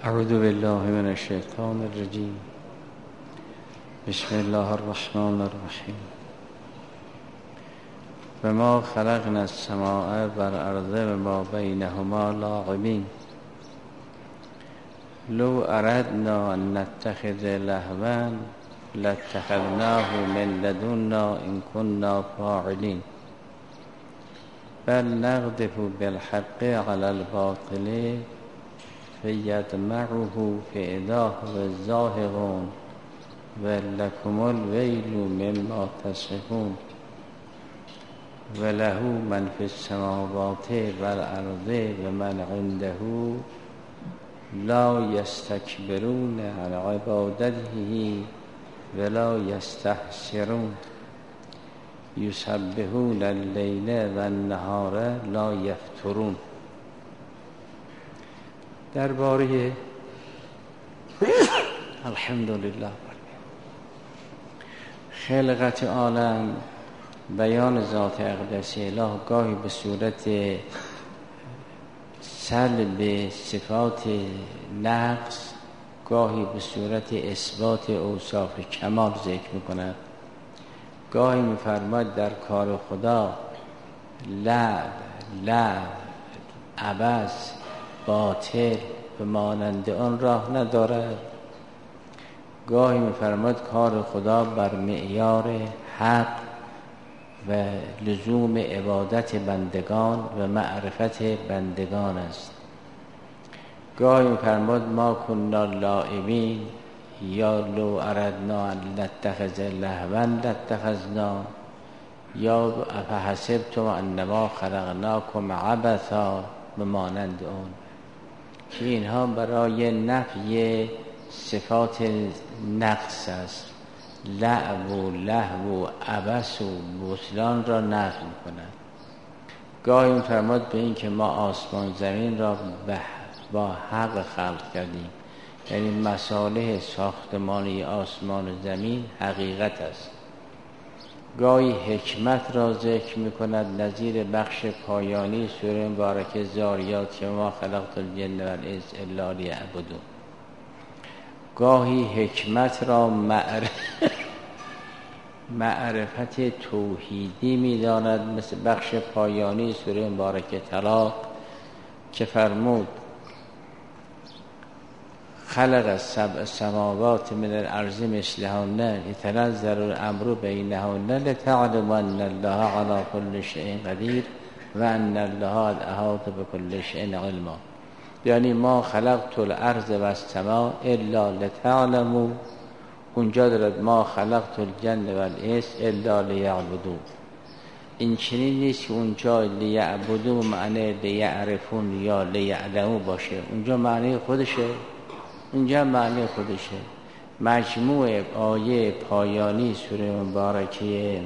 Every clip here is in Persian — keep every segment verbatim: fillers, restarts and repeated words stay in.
اعوذ بالله من الشیطان الرجیم. بسم الله الرحمن الرحیم. و ما خلقنا السماء والارض و ما بینهما لاعبین لو اردنا ان نتخذ لهوا لاتخذناه من لدنا ان كنا فاعلین بل نقذف بالحق على الباطل فیدمغه فاذا هو زاهق ولکم الویل مما تصفون وله من فی السماوات والارض و من عنده لا یستکبرون عن عبادته ولا یستحسرون یسبحون اللیل و النهار لا یفترون. درباره الحمدلله خلقت عالم، بیان ذات اقدس اله گاهی به صورت سلب صفات نقص، گاهی به صورت اثبات اوصاف کمال ذکر می‌کند. گاهی می‌فرماید در کار خدا لعب، لعب، عبث، باطل به مانند آن راه ندارد. گاهی می‌فرماید کار خدا بر معیار حق و لزوم عبادت بندگان و معرفت بندگان است. گاهی می‌فرماید ما کنا لاعبین یا لو اردنا ان نتخذ لهوا لاتخذنا یا افحسبتم انما خلقناکم عبثا به مانند آن، که اینها برای نفی صفات نقص است. لعب و لهو و عبث و بطلان را نفی می‌کند. گاهی می‌فرماید به این که ما آسمان زمین را با حق خلق کردیم، یعنی مصالح ساختمانی آسمان و زمین حقیقت است. گاهی حکمت را ذکر می‌کند، نظیر بخش پایانی سوره مبارکه ذاریات که ما خلقت الجن و الانس الا لیعبدون. گاهی حکمت را معرفت معرفت توحیدی می‌داند، مثل بخش پایانی سوره مبارکه طلاق که فرمود خلق السبع السماوات من الارض مثلهن یتنزل الامر بینهن لتعلموا ان الله علی كل شیء قدیر و ان الله قد احاط بكل شیء علما. یعنی ما خلقت الارض و السماء الا لتعلموا، اونجا دارد ما خلقت الجن و الانس الا لیعبدون. این چنین نیست که اونجا لیعبدون معنی لیعرفون یا لیعلمون باشه، اونجا معنی خودشه، اونجا معنی خودشه. مجموع آیه پایانی سوره مبارکه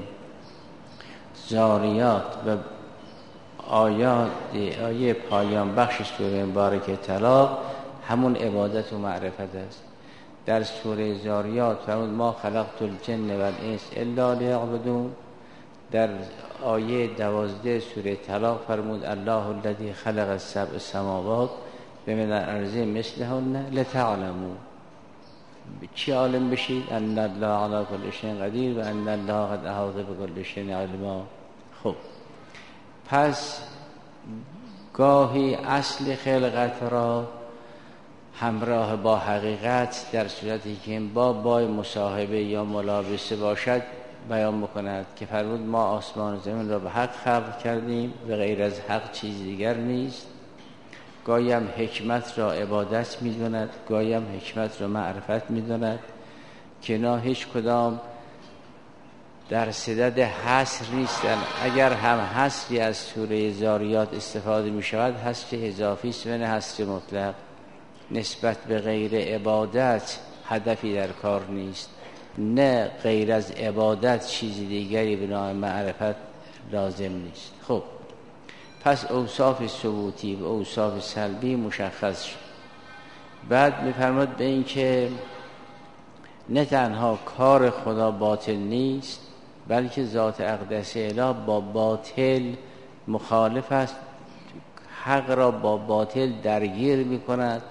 ذاریات و آیات آیه پایان بخش سوره مبارکه طلاق همون عبادت و معرفت است. در سوره ذاریات فرمود ما خلقت الجن و الانس الا لیعبدون. در آیه دوازده سوره طلاق فرمود الله الذی خلق السبع السماوات و من الارض مثلهن لتعلموا. چی عالم بشید؟ ان الله علی کل شیء قدیر و ان الله قد احاط بكل شیء علما. خب پس گاهی اصل خلقت را همراه با حقیقت در صورتی که این با بای مصاحبه یا ملابسه باشد بیان می‌کند که فرمود ما آسمان و زمین را به حق خلق کردیم و غیر از حق چیز دیگر نیست. گاهی هم حکمت را عبادت می‌داند، گاهی هم حکمت را معرفت می‌داند که اینا هیچ کدام در صدد حصر نیستن. اگر هم حصری از سوره ذاریات استفاده می‌شود حصر اضافی است و نه حصر مطلق. نسبت به غیر عبادت هدفی در کار نیست، نه غیر از عبادت چیز دیگری به نام معرفت لازم نیست. خب پس اوصاف ثبوتی و اوصاف سلبی مشخص شد. بعد می‌فرماید به این که نه تنها کار خدا باطل نیست، بلکه ذات اقدس اله با باطل مخالف است، حق را با باطل درگیر می کند،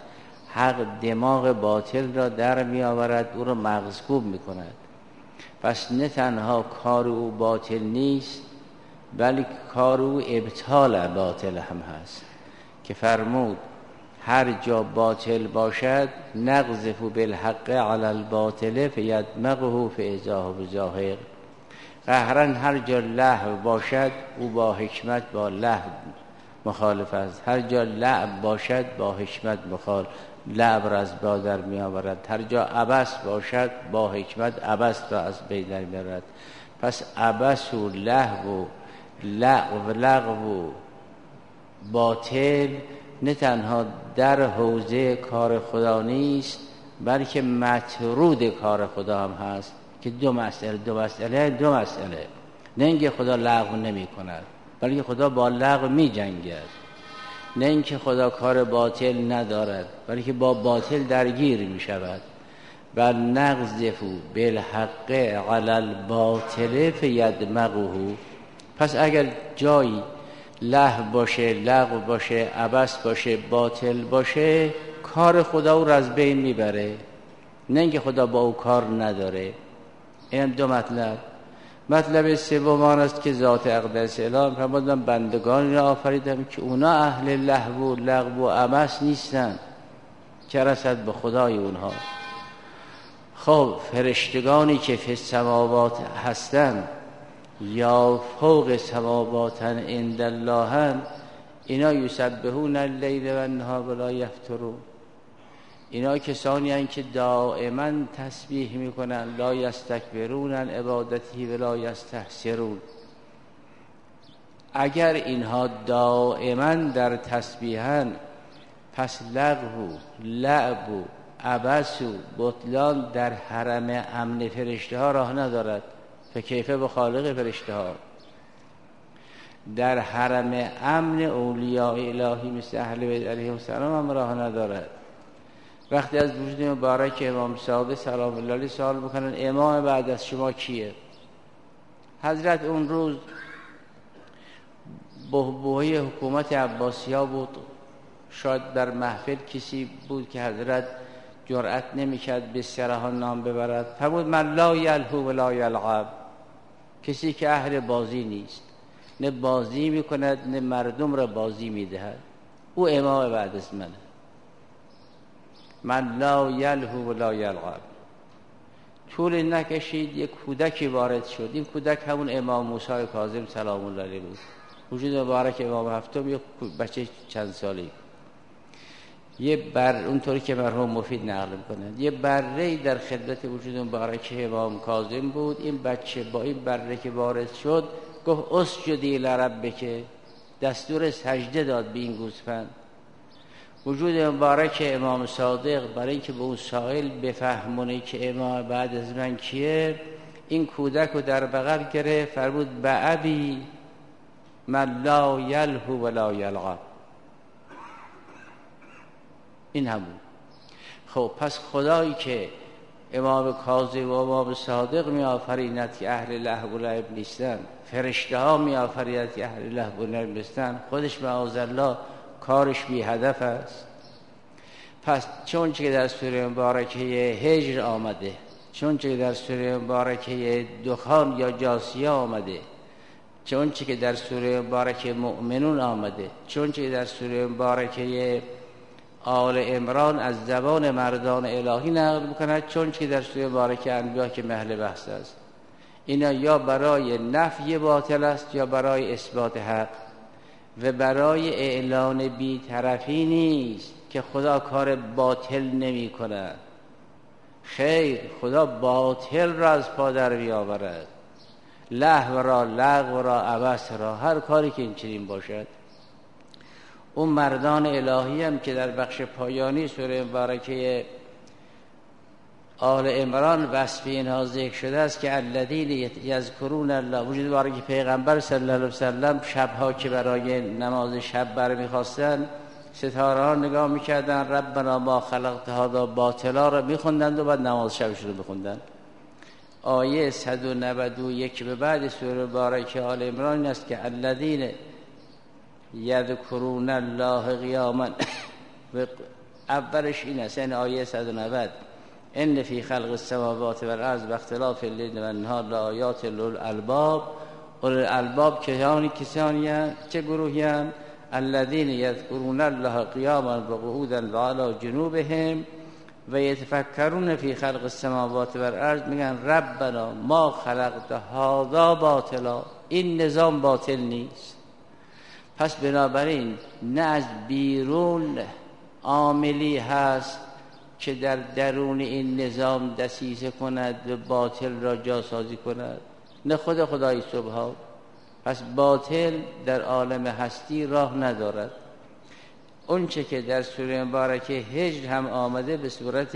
حق دماغ باطل را در می آورد، او را مغصوب می کند. پس نه تنها کار او باطل نیست، بلکه کار او ابطال باطل هم هست که فرمود هر جا باطل باشد نقذف بالحق علی الباطل فیدمغه فاذا هو زاهق. قهرن هر جا لهو باشد او با حکمت با لهو مخالف است، هر جا لعب باشد با حکمت مخالف لعب را از بین در می آورد، هر جا عبث باشد با حکمت عبث را از بین در می آورد. پس عبث و لهو و لغو لغو و باطل نه تنها در حوزه کار خدا نیست، بلکه مطرود کار خدا هم هست که دو مسئله دو مسئله دو مسئله نه اینکه خدا لغو نمی کند، بلکه خدا با لغو می جنگد. نه اینکه خدا کار باطل ندارد، بلکه با باطل درگیر می شود. بل نقذف بالحق علی الباطل فیدمغه. پس اگر جایی لهو باشه، لغو باشه، عبث باشه، باطل باشه، کار خدا رو از بین میبره، نه اینکه خدا با او کار نداره. این دو مطلب. مطلب سوم آن است که ذات اقدس الهی فرمود من بندگانی را آفریدم که اونا اهل لهو و لغو و عبث نیستن که رسد به خدای اونها. خب فرشتگانی که فی السماوات هستن یا فوق سماواتن عند الله، اینا یسبحون اللیل و النهار ولا یفترون. اینا کسانی هستند که دائما تسبیح میکنن، لا یستکبرون عن عبادته ولا یستحسرون. اگر اینها دائما در تسبیحن، پس لغو لعب و عبث و بطلان در حرم امن فرشته ها راه ندارد. فکیفه به خالق فرشته ها. در حرم امن اولیاء الهی مثل اهل بیت علیهم السلام هم راه ندارد. وقتی از وجود مبارک امام صادق سلام الله علیه سوال بکنن امام بعد از شما کیه؟ حضرت اون روز بحبوحی حکومت عباسی‌ها بود. شاید در محفل کسی بود که حضرت جرأت نمی‌کرد به سرحان نام ببرد. فرمود من لا یلهو ولا یلعب. کسی که اهل بازی نیست، نه بازی میکند نه مردم را بازی میدهد، او امام بعد از منه. من لا یلهو ولا یلعب. طول نکشید یک کودکی وارد شد. این کودک همون امام موسی کاظم سلام الله علیه بود. وجود مبارک امام هفتم یک بچه چند سالی، یه بر اونطوری که مرحوم مفید نقل میکنند، یه بره در خدمت وجود مبارک امام کاظم بود. این بچه با این بره که وارد شد گفت اسجدی لربک، دستور سجده داد به این گوسفند. وجود مبارک امام صادق برای اینکه به اون سائل بفهمونه که امام بعد از من کیه، این کودک رو در بغل گرفت فرمود به ابی من لا یلهو ولا یلعب. این همون. خب پس خدایی که امام کاظم و امام صادق می آفریند که اهل لهو و لعب نیستن، فرشته ها می آفریند که اهل لهو و لعب نیستن، خودش معاذالله کارش بی هدف است. پس چون که در سوره مبارکه هجر آمده، چون که در سوره مبارکه دخان یا جاسیه آمده، چون که در سوره مبارکه مؤمنون آمده، چون که در سوره مبارکه آل عمران از زبان مردان الهی نقل می‌کند، چون که در سوره مبارکه انبیاء که محل بحث است. اینا یا برای نفی باطل است یا برای اثبات حق و برای اعلان بی‌طرفی نیست که خدا کار باطل نمی کند. خیر، خدا باطل را از پا در بیاورد، لهو را، لغو را، عبث را، هر کاری که این چنین باشد. اون مردان الهی هم که در بخش پایانی سوره مبارکه آل عمران وصف اینها ذکر شده است که الذین یذکرون الله، وجود مبارک پیغمبر صلی الله علیه و سلم شبها که برای نماز شب برمیخواستن ستاره ها نگاه میکردن ربنا ما خلقت هذا باطلا را میخوندند و بعد نماز شبشون رو میخوندن. آیه صد و نود و یک به بعد سوره مبارکه آل عمران است که الذین یذکرون الله قیاما و اولش این است، این آیه صد و نود، ان فی خلق السماوات و الارض و اختلاف اللیل و النهار لآیات للالباب. اولوالالباب کسانی کسانی چه گروهی هستند؟ الذین یذکرون الله قیاما و قعودا و علی جنوبهم و یتفکرون فی خلق السماوات و الارض. میگن ربنا ما خلقت هذا باطلا، این نظام باطل نیست. پس بنابراین نه از بیرون عاملی هست که در درون این نظام دسیسه کند و باطل را جاسازی کند، نه خود خدای سبحان. پس باطل در عالم هستی راه ندارد. اون چه که در سوره مبارکه هجر هم آمده به صورت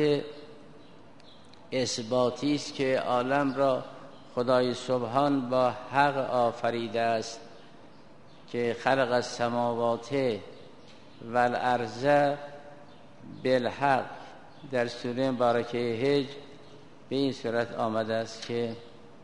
اثباتی است که عالم را خدای سبحان با حق آفریده است که خلق السماوات و الارض بالحق. در سوره مبارکه هجر به این صورت آمده است که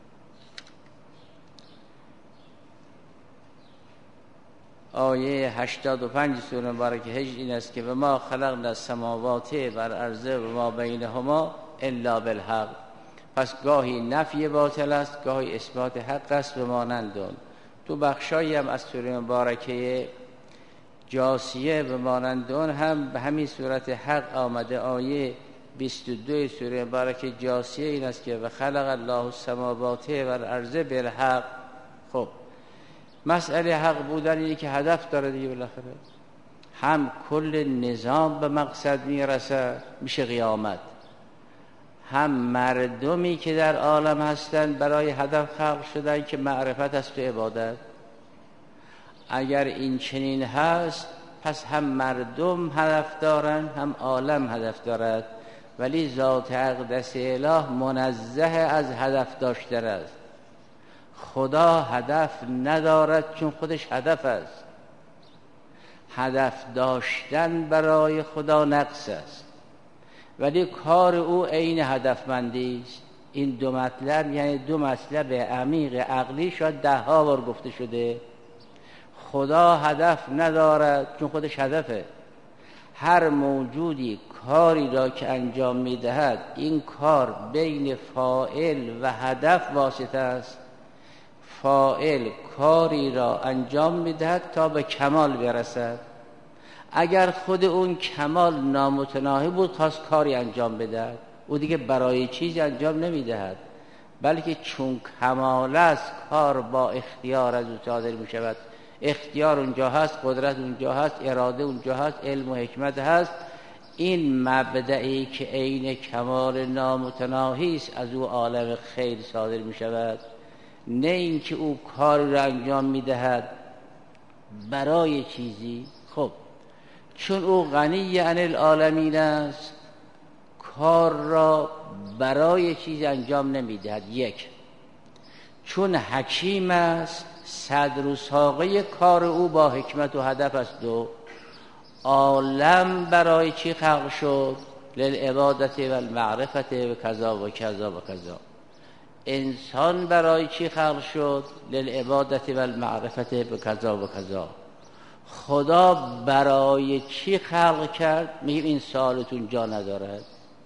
آیه هشتاد و پنج سوره مبارکه هجر این است که و ما خلقنا السماوات و الارض و ما بینهما الا بالحق. پس گاهی نفی باطل است، گاهی اثبات حق است به مانند اون. تو بخشایی هم از سوره مبارکه جاثیه به مانند اون هم به همین صورت حق آمده. آیه بیست و دو سوره مبارکه جاثیه این است که و خلق الله السماوات و الارض بالحق. خب مسئله حق بودن اینه که هدف داره دیگه، بالاخره هم کل نظام به مقصد میرسه میشه قیامت، هم مردمی که در عالم هستند برای هدف خلق شدن که معرفت است و عبادت. اگر این چنین هست پس هم مردم هدف دارن هم عالم هدف دارد، ولی ذات اقدس اله منزه از هدف داشتن است. خدا هدف ندارد چون خودش هدف است. هدف داشتن برای خدا نقص است، ولی کار او عین هدفمندی است. این دو مطلب یعنی دو مطلب عمیق عقلی شاید ده ها بار گفته شده. خدا هدف ندارد چون خودش هدفه. هر موجودی کاری را که انجام میدهد این کار بین فاعل و هدف واسطه است. فاعل کاری را انجام میدهد تا به کمال برسد. اگر خود اون کمال نامتناهی بود خواست کاری انجام بدهد، او دیگه برای چیزی انجام نمیدهد، بلکه چون کمال است کار با اختیار از او صادر می شود. اختیار اونجا هست، قدرت اونجا هست، اراده اونجا هست، علم و حکمت هست. این مبدعی که عین کمال نامتناهی است از او عالم خیر صادر می شود، نه اینکه او کاری را انجام می دهد برای چیزی. خب چون او غنی عن العالمین است کار را برای چیز انجام نمی دهد. یک، چون حکیم است صدر و ساقه کار او با حکمت و هدف است. دو، عالم برای چی خلق شد؟ للعبادت و المعرفت و کذا و کذا و کذا. انسان برای چی خلق شد؟ للعبادت و المعرفت و کذا و کذا. خدا برای چی خلق کرد؟ میگیم این سوالتون جا ندارد.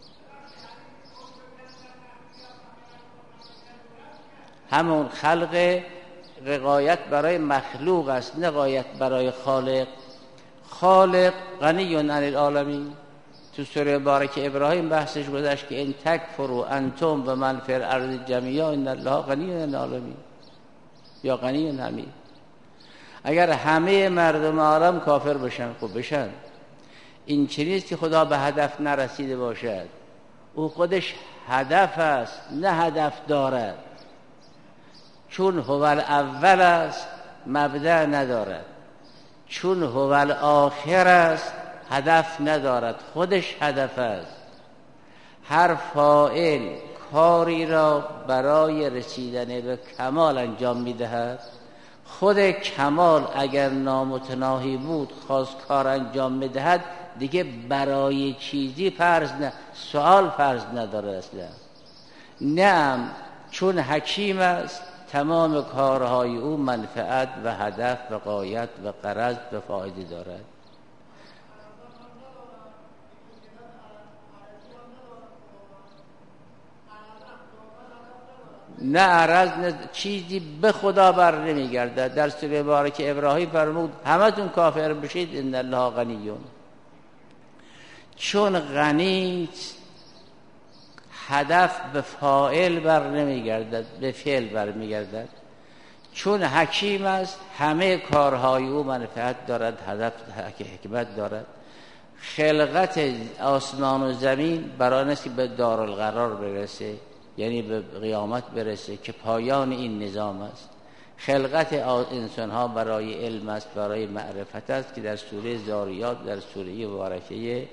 همون خلق غایت برای مخلوق است، نه غایت برای خالق. خالق غنی عن العالمین. تو سوره مبارکه ابراهیم بحثش گذشت که ان تکفروا انتم و من فی الارض جمیعا ان الله غنی عن العالمین یا غنی حمید. اگر همه مردم عالم کافر بشن خب بشن، این چیزی که خدا به هدف نرسیده باشد. او خودش هدف است نه هدف دارد. چون هو الاول است مبدأ ندارد، چون هو الاخر است هدف ندارد، خودش هدف است. هر فاعل کاری را برای رسیدن به کمال انجام میدهد. خود کمال اگر نامتناهی بود خواست کار انجام میدهد دیگه برای چیزی فرض نه سوال فرض نداره اصلا. نعم چون حکیم است تمام کارهای او منفعت و هدف و غایت و غرض و فایده دارد. نه عرض نه چیزی به خدا بر نمیگردد. در سوره مبارکه ابراهیم فرمود همتون کافر بشید ان الله غنیون. چون غنی هدف به فاعل بر نمیگردد، به فعل بر میگردد. چون حکیم است همه کارهای او منفعت دارد، هدف حکمت دارد. خلقت آسمان و زمین برای اینه که به دارالقرار برسه، یعنی به قیامت برسه که پایان این نظام است. خلقت انسان ها برای علم است، برای معرفت است که در سوره زاریات در سوره مبارکه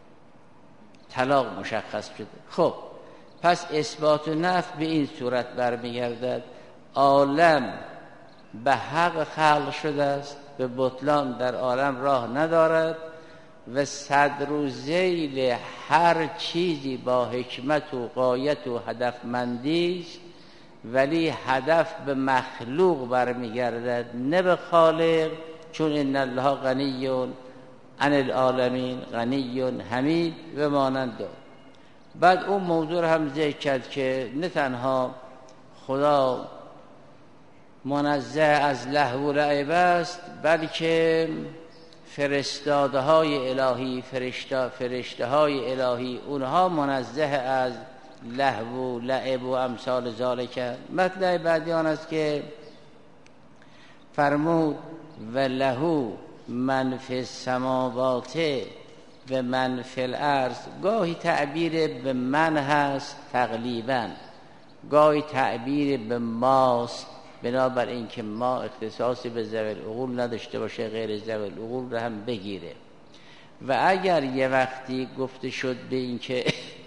طلاق مشخص شده. خب پس اثبات و نفی به این صورت برمیگردد. عالم به حق خلق شده است، به بطلان در عالم راه ندارد و صدر و ذیل هر چیزی با حکمت و غایت و هدفمندی است، ولی هدف به مخلوق برمیگردد نه به خالق. چون ان الله غنی عن العالمین غنی حمید و مانند. بعد اون موضوع هم ذکر کرد که نه تنها خدا منزه از لهو و لعب است، بلکه فرستاده های الهی، فرشته فرشته های الهی اونها منزه از لهو و لعب و امثال ذالک. مطلب بعدی آن است که فرمود و لهو من فی السماوات و من فی الارض. گاهی تعبیر به من هست تقلیبا، گاهی تعبیر به ماست، بنابر این که ما اختصاصی به ذوی العقول نداشته باشه، غیر ذوی العقول رو هم بگیره. و اگر یه وقتی گفته شد به این که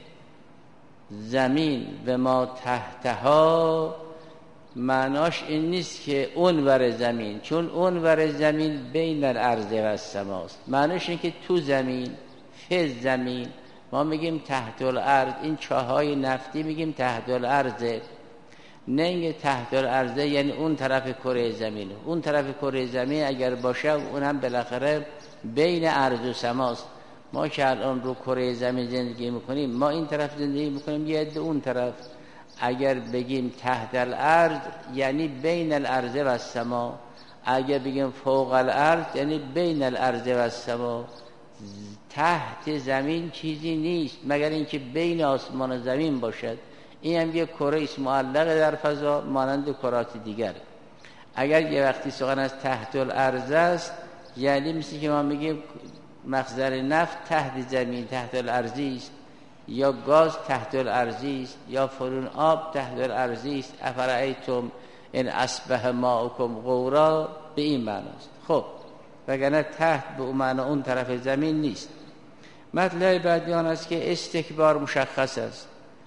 زمین و ما تحتها، معناش این نیست که اونور زمین، چون اونور زمین بین الارض و السماست. معناش این که تو زمین، فی زمین. ما میگیم تحت الارض، این چاهای نفتی میگیم تحت الارض، نه اینکه تحت الارض یعنی اون طرف کره زمین. اون طرف کره زمین اگر باشه اون هم بالاخره بین ارض و سماست. ما که الان رو کره زمین زندگی میکنیم، ما این طرف زندگی میکنیم، یه عده اون طرف. اگر بگیم تحت الارض یعنی بین الارض و السما، اگر بگیم فوق الارض یعنی بین الارض و السما. تحت زمین چیزی نیست مگر اینکه بین آسمان و زمین باشد. این هم یه کره است معلق در فضا مانند کرات دیگر. اگر یه وقتی سخن از تحت الارض است یعنی مثل که ما میگیم مخزن نفت تحت زمین تحت الارضی است، یا گاز تحت الارضی است، یا فرون آب تحت الارضی است. افرایتم ان اصبح ماؤکم غورا، به این معناست. خب وگرنه تحت به اون معنی اون طرف زمین نیست. مطلب بعدی آن است که استکبار مشخص است.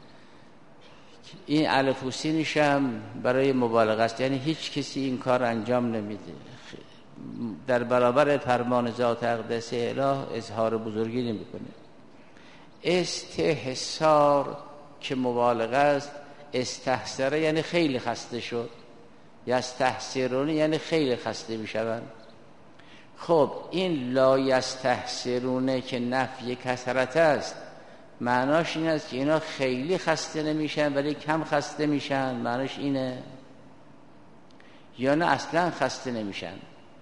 این الف و سینش هم برای مبالغه است، یعنی هیچ کسی این کار انجام نمیده. در برابر فرمان ذات اقدس اله اظهار بزرگی نمیکنه. استحسار که مبالغه است. استحسره یعنی خیلی خسته شد، یا استحسرون یعنی خیلی خسته میشوند. خب این لا یستحسرونه که نفی کثرت است، معناش این است که اینا خیلی خسته نمیشن ولی کم خسته میشن. معناش اینه، یا نه اصلا خسته نمیشن.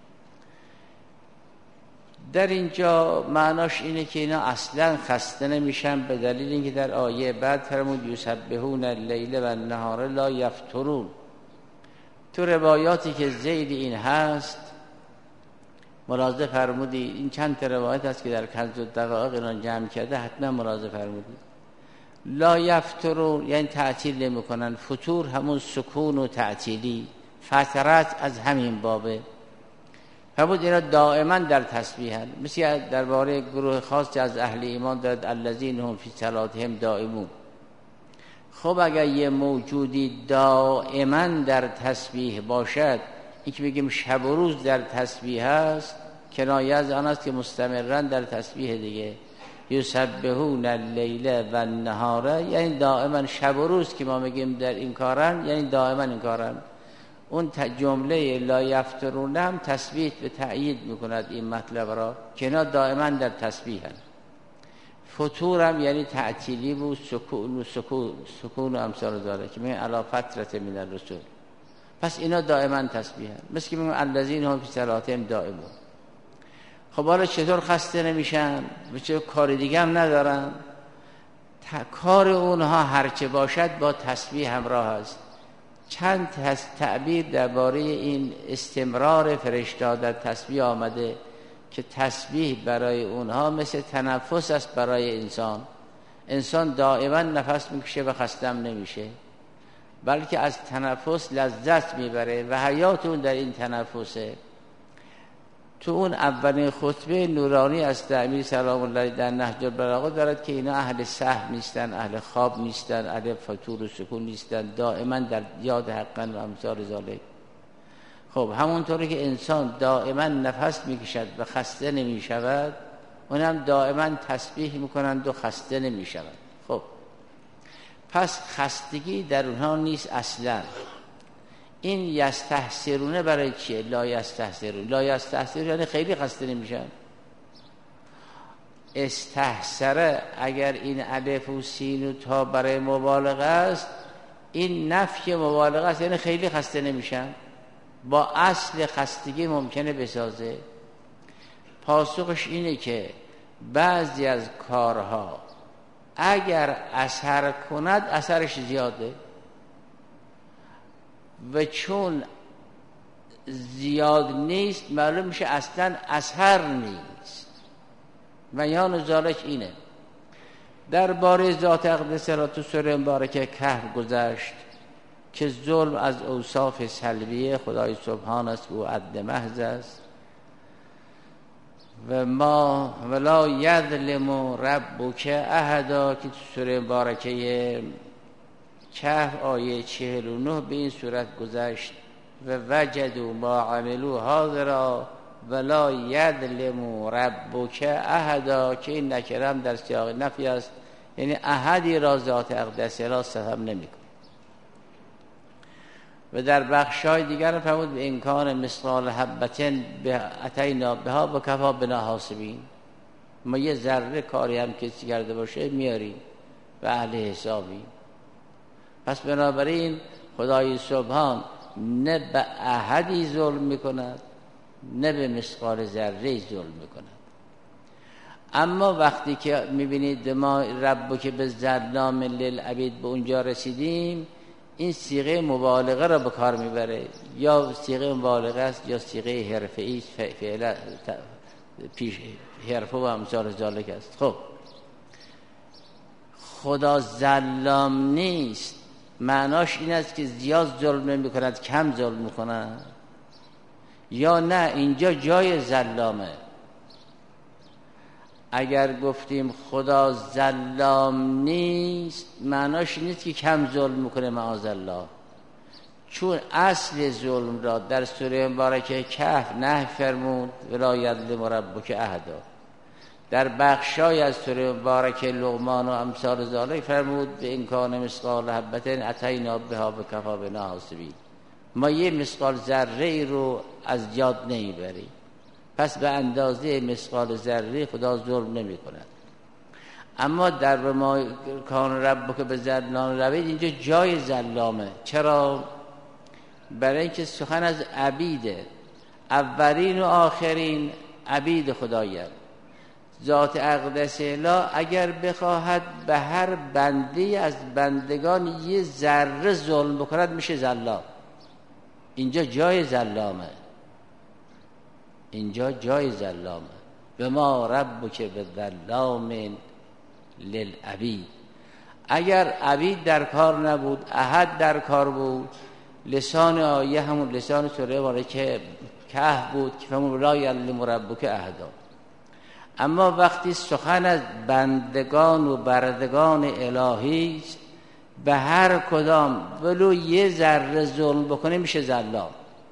در اینجا معناش اینه که اینا اصلا خسته نمیشن، به دلیل اینکه در آیه بعد فرمود یسبحون اللیل و النهار لا یفترون. تو روایاتی که زید این هست ملاحظه فرمودی، این چند تا روایت هست که در کنز الدقایق اینا جمع کرده، حتما ملاحظه فرمودی. لا یفترون یعنی تعطیل نمی کنن. فتور همون سکون و تعطیلی، فترت از همین بابه. فرمود اینا دائما در تسبیح هست. مثل درباره گروه خاصی از اهل ایمان دارد الذین هم فی صلاتهم دائمون. خب اگر یه موجودی دائما در تسبیح باشد، این که بگیم شب و روز در تسبیح هست، کنایه از آن است که مستمرن در تسبیح دیگه. یسبحون اللیل و النهار یعنی دائما شب و روز که ما میگیم در این کارن، یعنی دائما این کارن. اون جمله لا یفترون هم تثبیت و تأیید میکند این مطلب را که اینا دائما در تسبیحن. فتورم یعنی تعطیلی بود، سکون و سکون سکون و امثال داره که میگن علی فترة من الرسول. پس اینا دائما تسبیح هست، مثل که میگن الذین هم فی صلاتهم دائمون. خب حالا چطور خسته نمیشن و چه کار دیگه هم ندارن؟ کار اونها هرچه باشد با تسبیح همراه است. چند تعبیر درباره این استمرار فرشته در تسبیح آمده که تسبیح برای اونها مثل تنفس است برای انسان. انسان دائما نفس میکشه و خسته هم نمیشه، بلکه از تنفس لذت میبره و حیات اون در این تنفسه. تو اون اولین خطبه نورانی از امیر سلام الله در نهج البلاغه دارد که اینا اهل سهو نیستن، اهل خواب نیستن، اهل فتور و سکون نیستن، دائما در یاد حقا و امثال ذالک. خب همونطوری که انسان دائما نفس میکشد و خسته نمیشود، اونم دائما تسبیح میکنند و خسته نمیشود. خب پس خستگی در اونها نیست اصلا. این یستحسرونه برای چیه؟ لا یستحسرون. لا یستحسرون یعنی خیلی خسته نمیشن. استحسره اگر این الف و سین و تا برای مبالغه است، این نفی مبالغه است، یعنی خیلی خسته نمیشن. با اصل خستگی ممکنه بسازه. پاسخش اینه که بعضی از کارها اگر اثر کند اثرش زیاده و چون زیاد نیست معلوم میشه اصلا اثر نیست. بیان ذالک اینه. درباره ذات اقدس را تو سوره مبارکه کهف گذشت که ظلم از اوصاف سلبیه خدای سبحان است و عدل محض است و ما ولا یظلم ربک احدا که تو سوره مبارکه کهف آیه چهل و نه به این صورت گذشت و وجدوا ما عملوا حاضرا ولا یظلم ربک احدا که این نکرم در سیاق نفی است، یعنی احدی را ذات اقدس را ستم نمی‌کند. و در بخشای دیگر فرمود به امکان مثقال حبتن به اتینا بها و کفا بنا حاسبین. ما یه ذره کاری هم کسی کرده باشه میاریم و اهل حسابی. پس بنابراین خدای سبحان نه به احدی ظلم میکند نه به مثقال ذره ظلم میکند. اما وقتی که میبینید ما رب که به ظلام للعبید به اونجا رسیدیم، این صیغه مبالغه را به کار میبره. یا صیغه مبالغه است یا صیغه حرفه‌ای فعلا پیش حرفه و امثال ذالک است. خب خدا ظلام نیست، معناش این است که زیاد ظلم نمی کند کم ظلم میکند، یا نه اینجا جای ظلامه. اگر گفتیم خدا ظلام نیست معناش نیست که کم ظلم میکنه معاذ الله، چون اصل ظلم را در سوره مبارکه کهف نهی فرمود ولا یظلم ربک احدا. در بخشای از سوره مبارکه لقمان و امثال ذالک فرمود به امکان مثقال حبه اتینا بها و کفا بنا حاسبین. ما یه مثقال ذره ای رو از یاد نمیبریم، پس به اندازه مثقال ذره خدا ظلم نمی کند. اما در ما کان ربک به ظلام روید اینجا جای ظلامه. چرا؟ برای اینکه سخن از عبیده، اولین و آخرین عبید خدایند. ذات اقدس اله اگر بخواهد به هر بنده از بندگان یه ذره ظلم بکند میشه ظلام. اینجا جای ظلامه، اینجا جای ظلامه. به ما ربک به ظلام للعبید. اگر عبید در کار نبود، احد در کار بود، لسان آیه همون لسان سوره مبارکه کهف بود که فهمون لا یظلم ربک احدا. اما وقتی سخن از بندگان و بردگان الهی به هر کدام ولو یه ذره ظلم بکنه میشه ظلام.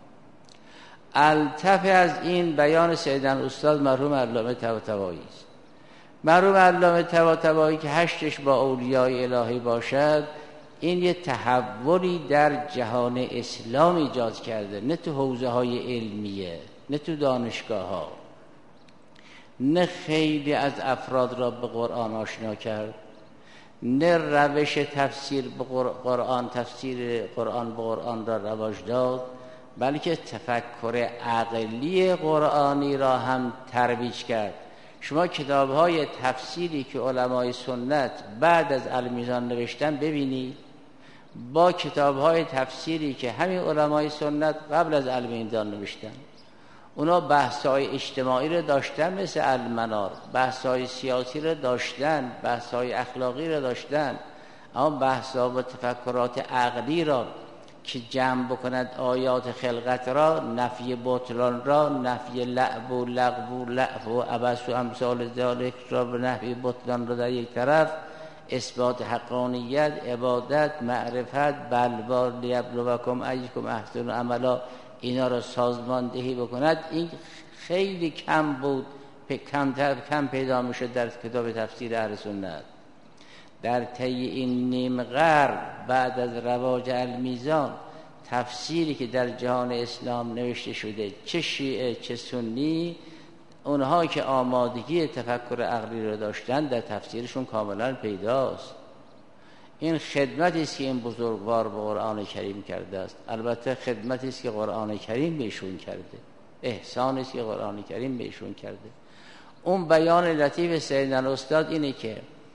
الطف از این بیان سیدن استاد مرحوم علامه طباطبایی است. مرحوم علامه طباطبایی که هشتش با اولیای الهی باشد، این یه تحولی در جهان اسلام ایجاد کرده، نه تو حوزه های علمیه، نه تو دانشگاه ها، نه خیلی از افراد را به قرآن آشنا کرد، نه روش تفسیر به قرآن تفسیر قرآن به قرآن را رواج داد، بلکه تفکر عقلی قرآنی را هم ترویج کرد. شما کتاب‌های تفسیری که علمای سنت بعد از المیزان نوشتن ببینید با کتاب‌های تفسیری که همین علمای سنت قبل از المیزان نوشتن. اونا بحث‌های اجتماعی رو داشتن مثل المنار، بحث‌های سیاسی رو داشتن، بحث‌های اخلاقی رو داشتن، اما بحث‌ها و تفکرات عقلی را که جمع بکند آیات خلقت را، نفی بطلان را، نفی لعب و لغو و لعب و عبث و امثال ذالک را به نفی بطلان را در یک طرف، اثبات حقانیت، عبادت، معرفت، بلوا لیبلوکم ایکم احسن عملا، اینا را سازماندهی بکند. این خیلی کم بود، کم کم پیدا میشد در کتاب تفسیر اهل سنت. در طی این نیم قرن بعد از رواج المیزان، تفسیری که در جهان اسلام نوشته شده، چه شیعه چه سنی، اونها که آمادگی تفکر عقلی رو داشتن در تفسیرشون کاملا پیداست. این خدمتی است که این بزرگوار به قرآن کریم کرده است. البته خدمتی است که قرآن کریم بهشون کرده، احسانی است که قرآن کریم بهشون کرده. اون بیان لطیف سیدنا استاد اینه که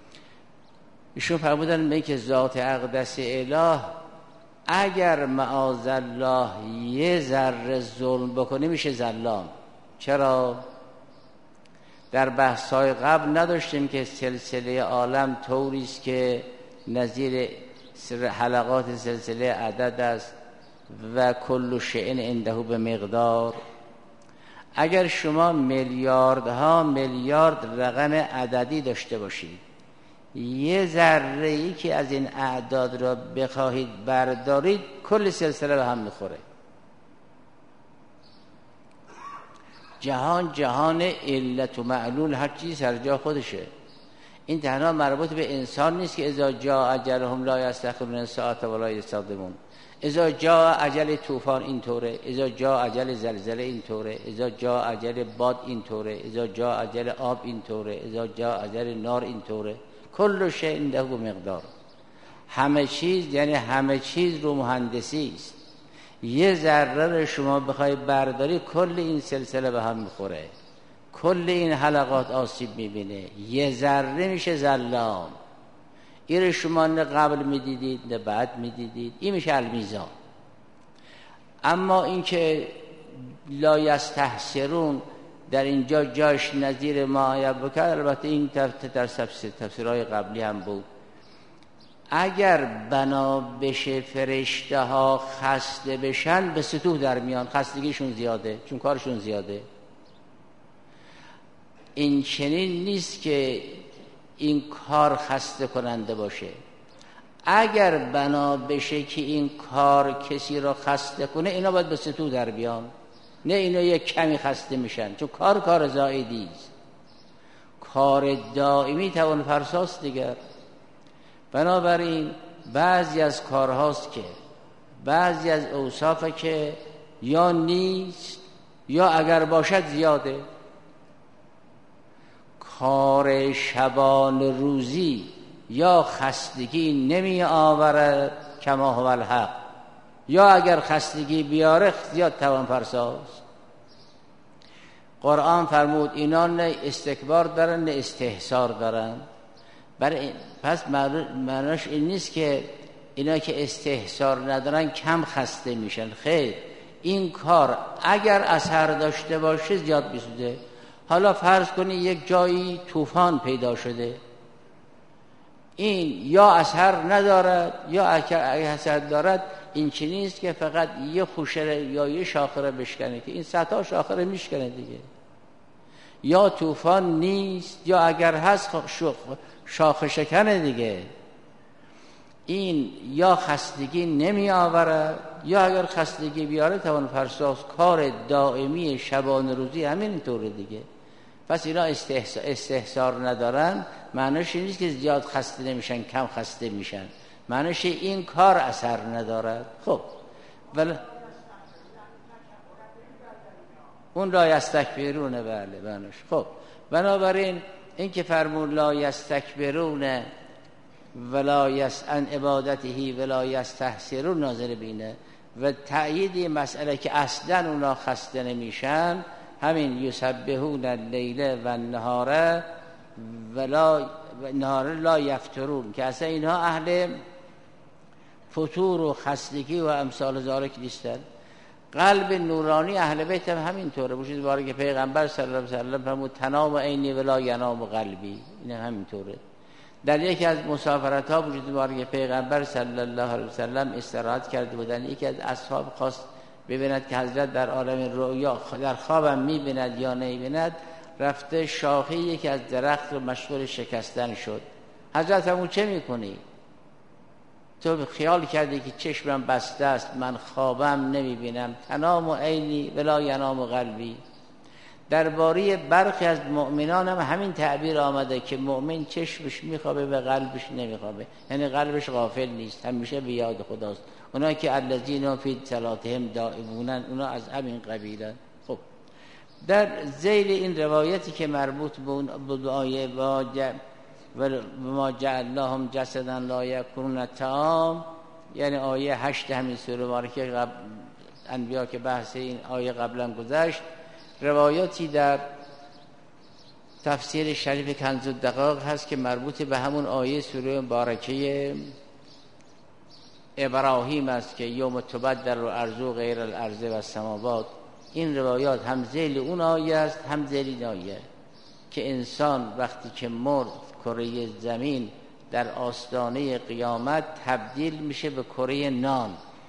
ایشون فرمودن میگه که ذات اقدس اله اگر معاذالله یه ذره ظلم بکنه میشه ظلام. چرا؟ در بحث‌های قبل نداشتیم که سلسله عالم طوری است که نظیر حلقات سلسله عدد است و کل شیء عنده به مقدار. اگر شما میلیاردها میلیارد رقم عددی داشته باشید، یه ذره ای که از این اعداد را بخواهید بردارید، کل سلسله به هم میخوره. جهان جهان علت و معلول، هر چیز سر جا خودشه. این تنها مربوط به انسان نیست که اذا جاء اجلهم لا یستأخرون الساعة ولا یستقدمون. اذا جاء اجل طوفان اینطوره، اذا جاء اجل زلزله اینطوره، اذا جاء اجل باد اینطوره، اذا جاء اجل آب اینطوره، اذا جاء اجل نار اینطوره. کل شیء عنده مقدار. همه چیز یعنی همه چیز رو مهندسی است. یه ذره رو شما بخوای برداری، کل این سلسله به هم میخوره، کل این حلقات آسیب میبینه. یه ذره میشه ظلام. این رو شما نه قبل میدیدید نه بعد میدیدید. این میشه المیزان. اما این که لا یستحسرون در اینجا جاش نظیر ما یبکر، البته این در تفسیرهای قبلی هم بود. اگر بنا بشه فرشته ها خسته بشن، به سطوح در میان، خستگیشون زیاده چون کارشون زیاده. این چنین نیست که این کار خسته کننده باشه. اگر بنا بشه که این کار کسی را خسته کنه، اینا باید به سطوح در بیان، نه اینا یک کمی خسته میشن، چون کار کار زائدی است. کار دائمی توان فرساست دیگر. بنابراین بعضی از کارهاست که بعضی از اوصافه که یا نیست یا اگر باشد زیاده. کار شبان روزی یا خستگی نمی آورد کما هو الحق، یا اگر خستگی بیاره زیاد توان فرساست. قرآن فرمود اینا نه استکبار دارن نه استحسار دارن. برای پس معناش این نیست که اینا که استحسار ندارن کم خسته میشن. خیر، این کار اگر اثر داشته باشه زیاد بیسوده. حالا فرض کنی یک جایی طوفان پیدا شده، این یا اثر ندارد یا اگر اثر دارد، این چی نیست که فقط یه خوشه یا یه شاخه بشکنه، که این صدها شاخه میشکنه دیگه. یا طوفان نیست یا اگر هست شاخه شکنه دیگه. این یا خستگی نمی آورد یا اگر خستگی بیاره توان فرساس. کار دائمی شبان روزی همین طوره دیگه. پس اینا استحسار ندارن، معنیش نیست که زیاد خسته نمیشن کم خسته میشن، معنیش این کار اثر ندارد. خب ولی اون لا یستکبرونه، بله معنیش. خب بنابراین این که فرمون لا یستکبرون ولا یسعن عبادته ولا یستحسرون ناظر بینه و تأیید مسئله که اصلا اونا خسته نمیشن همین یسبحون اللیل و النهار ولا نهار لا یفترون که اصلا اینها اهل فتور و خستگی و امثال ذالک نیستن. قلب نورانی اهل بیت هم همینطوره. بوشید باره که پیغمبر صلی الله علیه و سلم فرمود تنام عینی ولا ینام قلبی، این همینطوره. در یکی از مسافرت ها وجود باره که پیغمبر صلی الله علیه و سلم استراحت کرده بودن، یکی از اصحاب خواست ببیند که حضرت در عالم رؤیا در خوابم میبیند یا نمیبیند، رفته شاخه یکی از درخت رو مشغول شکستن شد. حضرت همون چه میکنی؟ تو خیال کردی که چشمم بسته است، من خوابم نمیبینم، تنام عینی ولا ینام قلبی. درباره برخی از مؤمنان هم همین تعبیر آمده که مؤمن چشمش میخوابه و قلبش نمیخوابه، یعنی قلبش غافل نیست، همیشه به یاد خداست. اونا که الذین فی صلاتهم دائمون، اونا از همین قبیلن. خب در ذیل این روایتی که مربوط به آیه و ما جعلناهم جسدا لا یأکلون الطعام، یعنی آیه هشت همین سوره مبارکه قبل انبیا که بحث این آیه قبلا گذشت، روایاتی در تفسیر شریف کنز الدقایق هست که مربوط به همون آیه سوره مبارکه ابراهیم است که یوم تبدل الارض غیر الارض و السماوات. این روایات هم ذیل اون آیه است هم ذیل این آیه که انسان وقتی که مرد کره زمین در آستانه قیامت تبدیل میشه به کره نان.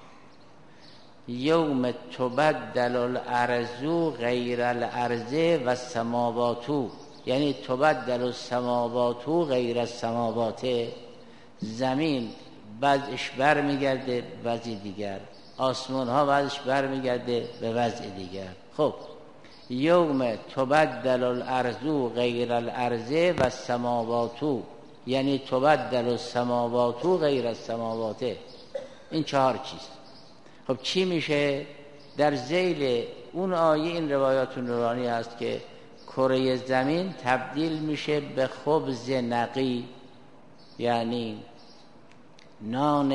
یوم تبدل الارض غیر الارض و السماوات، یعنی تبدل السماوات غیر السماوات، زمین وضعش بر میگرده به وضع دیگر، آسمان ها وضعش بر میگرده به وضع دیگر. خب یوم تبدل الارض غیر الارض و السماوات، یعنی تبدل السماوات غیر السماوات. این چهار چیز. خب چی میشه؟ در ذیل اون آیه این روایات نورانی هست که کره زمین تبدیل میشه به خبز نقی، یعنی نان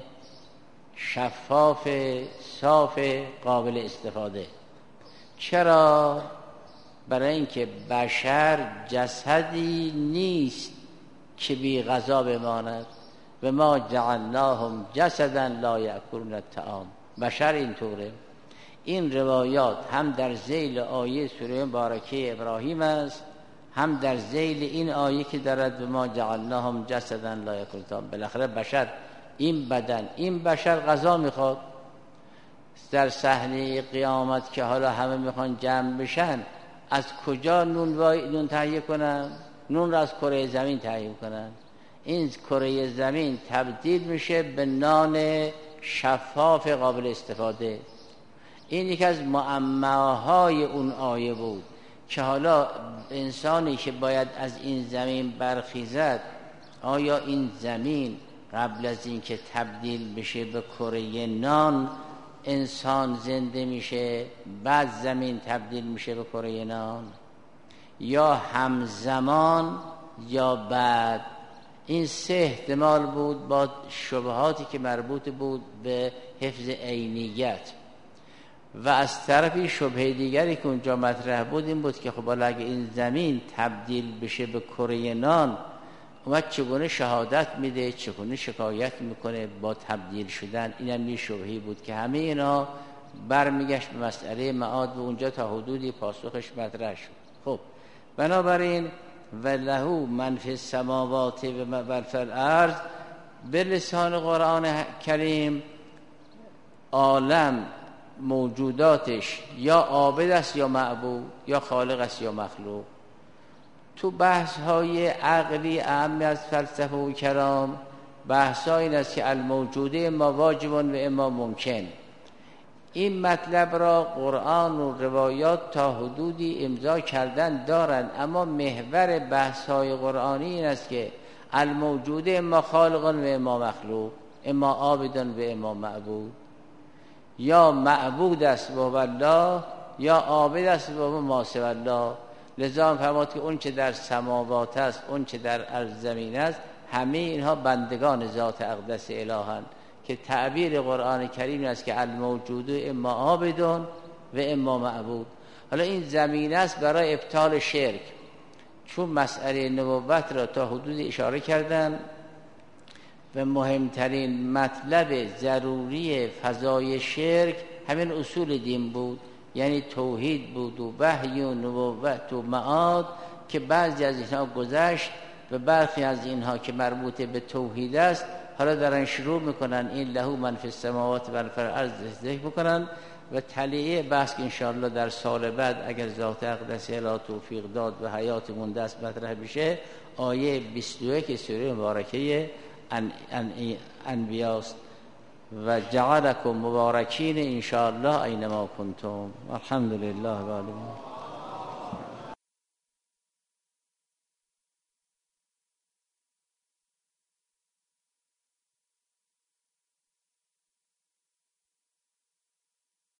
شفاف صاف قابل استفاده. چرا؟ برای اینکه بشر جسدی نیست که بی غذا بماند. و ما جعلناهم جسدا لا یأکلون الطعام. بشر اینطوره. این روایات هم در ذیل آیه سوره مبارکه ابراهیم است، هم در ذیل این آیه که دارد به ما جعلناهم جسدا لا یأکلون الطعام. بالاخره بشر، این بدن، این بشر غذا میخواد. در صحنه قیامت که حالا همه میخوان جمع بشن، از کجا نون وای نون تهیه کنن؟ نون را از کره زمین تهیه کنن. این کره زمین تبدیل میشه به نان شفاف قابل استفاده. این یکی از معماهای اون آیه بود که حالا انسانی که باید از این زمین برخیزد، آیا این زمین قبل از این که تبدیل بشه به کره نان انسان زنده میشه، بعد زمین تبدیل میشه به کره نان، یا همزمان یا بعد؟ این سه احتمال بود با شبهاتی که مربوط بود به حفظ عینیت. و از طرفی شبهه دیگری که اونجا مطرح بود این بود که خب حالا اگه این زمین تبدیل بشه به کره نان، اومد چگونه شهادت میده، چگونه شکایت میکنه با تبدیل شدن؟ اینم یه شبهه‌ای بود که همه اینا برمیگشت به مسئله معاد و اونجا تا حدودی پاسخش مطرح شد. خب بنابراین ولهو من فی السماوات و فی الارض، به لسان قرآن کریم عالم موجوداتش یا عابد است یا معبود، یا خالق است یا مخلوق. تو بحث های عقلی اهم از فلسفه و کلام بحث ها این است که الموجوده اما واجب و اما ممکن. این مطلب را قرآن و روایات تا حدودی امضا کردن دارند، اما محور بحث های قرآنی این است که الموجوده اما خالق و اما مخلوق، اما عابد و اما معبود. یا معبود است و الله، یا عابد است و ما سوی الله. لذا فرمود که اون چه در سماوات است، اون چه در ارض زمین است، همه اینها بندگان ذات اقدس الهند، که تعبیر قرآن کریم است که الموجود اما عابدون و اما معبود. حالا این زمین است برای ابطال شرک، چون مسئله نبوت را تا حدود اشاره کردن و مهمترین مطلب ضروری فضای شرک همین اصول دین بود، یعنی توحید بود و وحی و نبوت و معاد، که بعضی از اینها گذشت و برخی از اینها که مربوط به توحید است حالا دارن شروع میکنن این لهو من فی السماوات و من فی الارض ذکر بکنن و تلیه بحث که انشاءالله در سال بعد اگر ذات اقدس اله توفیق داد و حیاتمون دست مطرح بشه، آیه بیست و یک سوره مبارکه انبیاء است. و جعلکم مبارکین انشاءالله اینما کنتم. الحمدلله و العالمین.